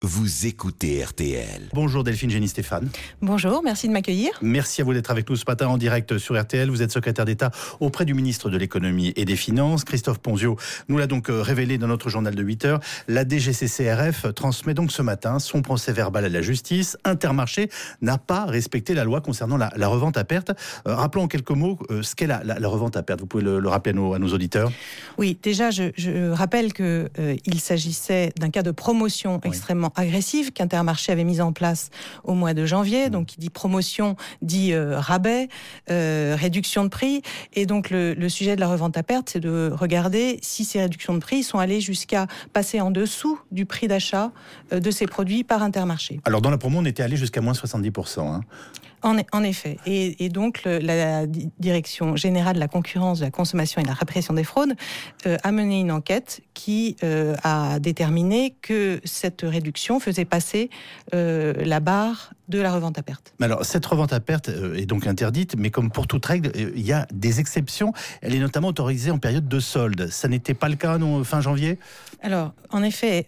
Vous écoutez RTL. Bonjour Delphine Génie-Stéphane. Bonjour, merci de m'accueillir. Merci à vous d'être avec nous ce matin en direct sur RTL. Vous êtes secrétaire d'État auprès du ministre de l'Économie et des Finances. Christophe Ponzio nous l'a donc révélé dans notre journal de 8 heures. La DGCCRF transmet donc ce matin son procès verbal à la justice. Intermarché n'a pas respecté la loi concernant la revente à perte. Rappelons en quelques mots ce qu'est la revente à perte. Vous pouvez le rappeler à nos auditeurs. Oui, déjà je rappelle qu'il s'agissait d'un cas de promotion extrêmement agressive qu'Intermarché avait mise en place au mois de janvier. Donc, qui dit promotion, dit rabais, réduction de prix. Et donc, le sujet de la revente à perte, c'est de regarder si ces réductions de prix sont allées jusqu'à passer en dessous du prix d'achat de ces produits par Intermarché. Alors, dans la promo, on était allé jusqu'à moins 70%. Hein. En effet. Et donc, la Direction générale de la concurrence, de la consommation et de la répression des fraudes a mené une enquête qui a déterminé que cette réduction faisait passer la barre de la revente à perte. Alors, cette revente à perte est donc interdite, mais comme pour toute règle, il y a des exceptions. Elle est notamment autorisée en période de solde. Ça n'était pas le cas fin janvier ? Alors, en effet,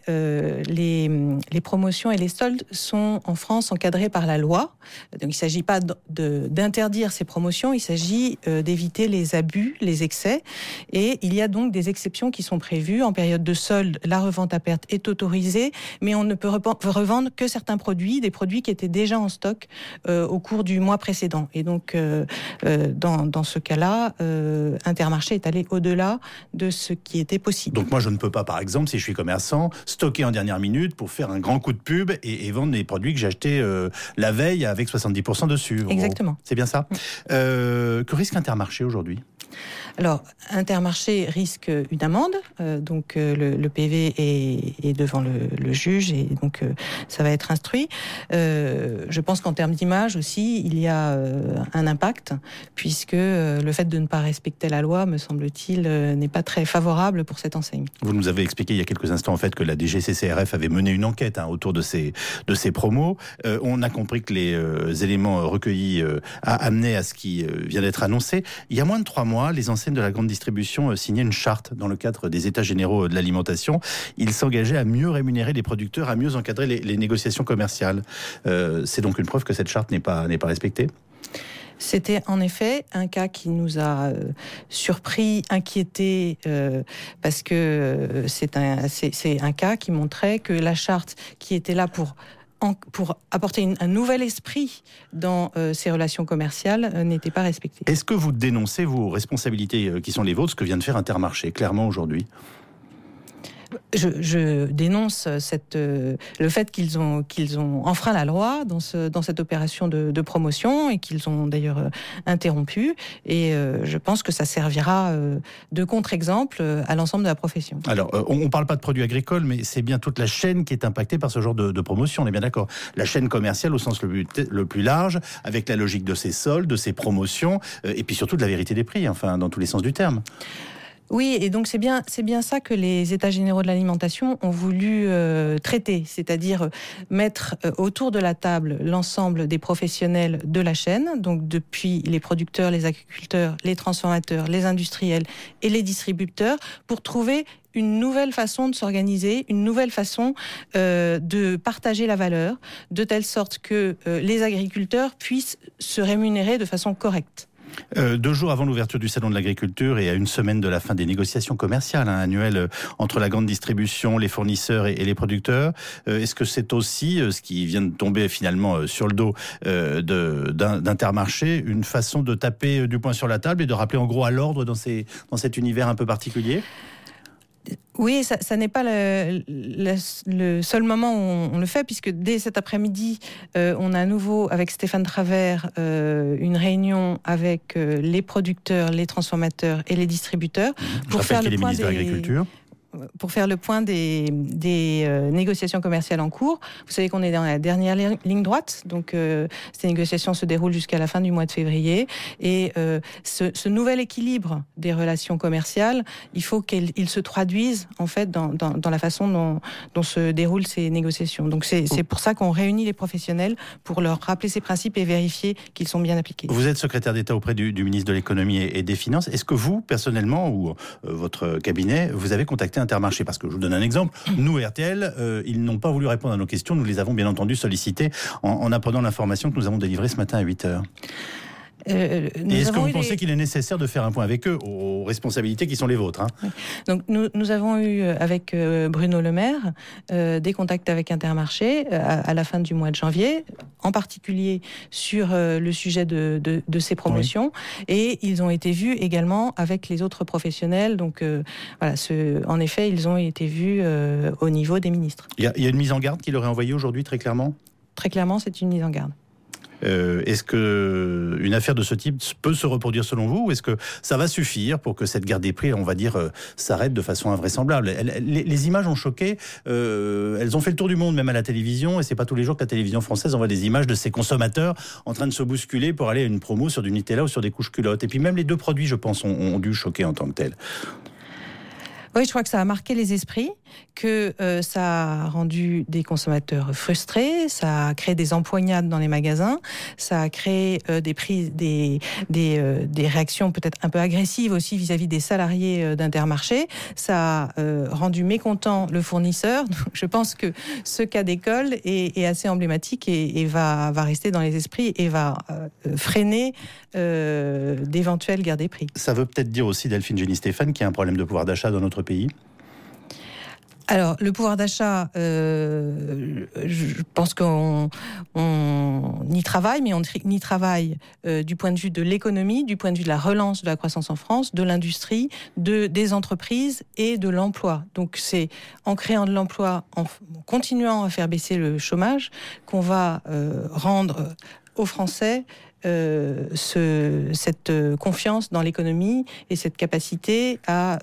les promotions et les soldes sont en France encadrés par la loi. Donc, il ne s'agit pas d'interdire ces promotions, il s'agit d'éviter les abus, les excès. Et il y a donc des exceptions qui sont prévues. En période de solde, la revente à perte est autorisée, mais on ne peut revendre que certains produits, des produits qui étaient déjà en stock au cours du mois précédent. Et donc, dans ce cas-là, Intermarché est allé au-delà de ce qui était possible. Donc moi, je ne peux pas, par exemple, si je suis commerçant, stocker en dernière minute pour faire un grand coup de pub et vendre des produits que j'ai achetés la veille avec 70% dessus. Exactement. C'est bien ça. Que risque Intermarché aujourd'hui ? Alors, Intermarché risque une amende, donc le PV est devant le juge et donc ça va être instruit. Je pense qu'en termes d'image aussi, il y a un impact, puisque le fait de ne pas respecter la loi, me semble-t-il, n'est pas très favorable pour cette enseigne. Vous nous avez expliqué il y a quelques instants en fait que la DGCCRF avait mené une enquête autour de ces promos. On a compris que les éléments recueillis amenaient à ce qui vient d'être annoncé. Il y a moins de 3 mois, les enseignes de la grande distribution signaient une charte dans le cadre des États généraux de l'alimentation. Ils s'engageaient à mieux rémunérer les producteurs, à mieux encadrer les négociations commerciales. C'est donc une preuve que cette charte n'est pas respectée. C'était en effet un cas qui nous a surpris, inquiétés, parce que c'est un cas qui montrait que la charte qui était là pour apporter un nouvel esprit dans ces relations commerciales n'était pas respectée. Est-ce que vous dénoncez vos responsabilités qui sont les vôtres, ce que vient de faire Intermarché, clairement aujourd'hui ? Je dénonce le fait qu'ils ont enfreint la loi dans cette opération de promotion et qu'ils ont d'ailleurs interrompu. Et je pense que ça servira de contre-exemple à l'ensemble de la profession. Alors, on ne parle pas de produits agricoles, mais c'est bien toute la chaîne qui est impactée par ce genre de promotion, on est bien d'accord. La chaîne commerciale au sens le plus large, avec la logique de ces soldes, de ces promotions, et puis surtout de la vérité des prix, enfin, dans tous les sens du terme. Oui, et donc c'est bien ça que les États généraux de l'alimentation ont voulu traiter, c'est-à-dire mettre autour de la table l'ensemble des professionnels de la chaîne, donc depuis les producteurs, les agriculteurs, les transformateurs, les industriels et les distributeurs, pour trouver une nouvelle façon de s'organiser, une nouvelle façon de partager la valeur, de telle sorte que les agriculteurs puissent se rémunérer de façon correcte. 2 jours avant l'ouverture du salon de l'agriculture et à une semaine de la fin des négociations commerciales annuelles entre la grande distribution, les fournisseurs et les producteurs, est-ce que c'est aussi ce qui vient de tomber finalement sur le dos d'Intermarché, une façon de taper du poing sur la table et de rappeler en gros à l'ordre dans cet univers un peu particulier ? Oui, ça n'est pas le seul moment où on le fait, puisque dès cet après-midi, on a à nouveau, avec Stéphane Travert, une réunion avec les producteurs, les transformateurs et les distributeurs pour faire le point de l'Agriculture. Pour faire le point des négociations commerciales en cours. Vous savez qu'on est dans la dernière ligne droite, donc ces négociations se déroulent jusqu'à la fin du mois de février. Et ce nouvel équilibre des relations commerciales, il faut qu'il se traduise en fait dans la façon dont se déroulent ces négociations. Donc c'est pour ça qu'on réunit les professionnels pour leur rappeler ces principes et vérifier qu'ils sont bien appliqués. Vous êtes secrétaire d'État auprès du ministre de l'Économie et des Finances. Est-ce que vous, personnellement, ou votre cabinet, vous avez contacté Intermarché? Parce que je vous donne un exemple. Nous, RTL, ils n'ont pas voulu répondre à nos questions. Nous les avons bien entendu sollicités en apprenant l'information que nous avons délivrée ce matin à 8h. Et est-ce que vous pensez qu'il est nécessaire de faire un point avec eux, aux responsabilités qui sont les vôtres, hein? Oui. Donc nous avons eu avec Bruno Le Maire des contacts avec Intermarché à la fin du mois de janvier, en particulier sur le sujet de ces promotions, oui. Et ils ont été vus également avec les autres professionnels. Donc voilà, en effet, ils ont été vus au niveau des ministres. Il y a une mise en garde qui leur est envoyée aujourd'hui, très clairement? Très clairement, c'est une mise en garde. Est-ce qu'une affaire de ce type peut se reproduire selon vous, ou est-ce que ça va suffire pour que cette garde des prix, on va dire, s'arrête de façon invraisemblable? Les images ont choqué, elles ont fait le tour du monde, même à la télévision, et c'est pas tous les jours que la télévision française envoie des images de ces consommateurs en train de se bousculer pour aller à une promo sur du Nutella ou sur des couches culottes. Et puis même les deux produits, je pense, ont dû choquer en tant que tels. Oui, je crois que ça a marqué les esprits, que ça a rendu des consommateurs frustrés, ça a créé des empoignades dans les magasins, ça a créé des réactions peut-être un peu agressives aussi vis-à-vis des salariés d'Intermarché, ça a rendu mécontent le fournisseur. Donc, je pense que ce cas d'école est assez emblématique et va rester dans les esprits et va freiner d'éventuelles guerres des prix. Ça veut peut-être dire aussi, Delphine Gény-Stéphane, qu'il y a un problème de pouvoir d'achat dans notre pays? Alors, le pouvoir d'achat, je pense qu'on y travaille, mais on y travaille du point de vue de l'économie, du point de vue de la relance de la croissance en France, de l'industrie, des entreprises et de l'emploi. Donc, c'est en créant de l'emploi, en continuant à faire baisser le chômage, qu'on va rendre aux Français cette confiance dans l'économie et cette capacité à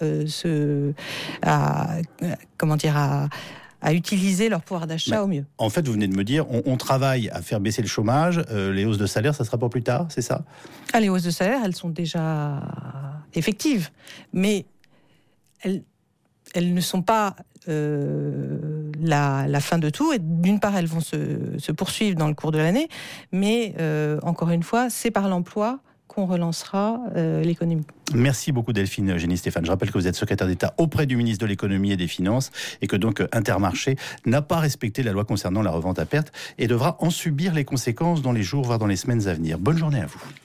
utiliser leur pouvoir d'achat au mieux. En fait, vous venez de me dire, on travaille à faire baisser le chômage, les hausses de salaire, ça sera pour plus tard, c'est ça? Les hausses de salaire, elles sont déjà effectives, mais elles ne sont pas la fin de tout. Et d'une part, elles vont se poursuivre dans le cours de l'année, mais encore une fois, c'est par l'emploi qu'on relancera l'économie. Merci beaucoup Delphine Gény-Stéphane. Je rappelle que vous êtes secrétaire d'État auprès du ministre de l'économie et des finances et que donc Intermarché n'a pas respecté la loi concernant la revente à perte et devra en subir les conséquences dans les jours, voire dans les semaines à venir. Bonne journée à vous.